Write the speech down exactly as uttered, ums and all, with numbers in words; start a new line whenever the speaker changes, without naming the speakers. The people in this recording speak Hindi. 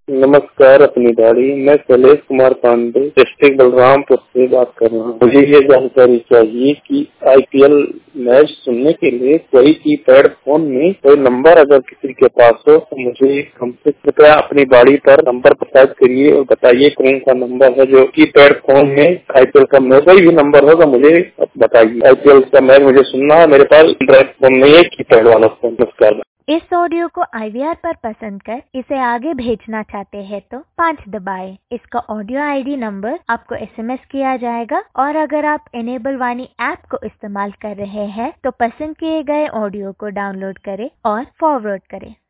नमस्कार अपनी बाड़ी। मैं शैलेश कुमार पांडे डिस्ट्रिक्ट बलरामपुर से बात कर रहा हूँ। मुझे ये जानकारी चाहिए कि आईपीएल मैच सुनने के लिए कोई कीपैड फोन में कोई नंबर अगर किसी के पास हो तो मुझे हमसे कृपया अपनी बाड़ी पर नंबर प्रसारित करिए और बताइए कौन सा नंबर है जो कीपैड फोन में आईपीएल का कोई भी नंबर होगा मुझे बताइए। आईपीएल का मैच मुझे सुनना है, मेरे पास एंड्रॉइड फोन नहीं है, कीपैड वाला फोन। नमस्कार।
इस ऑडियो को आईवीआर पर पसंद कर इसे आगे भेजना चाहते हैं तो पाँच दबाएं। इसका ऑडियो आईडी नंबर आपको एसएमएस किया जाएगा और अगर आप इनेबल वाणी ऐप को इस्तेमाल कर रहे हैं तो पसंद किए गए ऑडियो को डाउनलोड करें और फॉरवर्ड करें।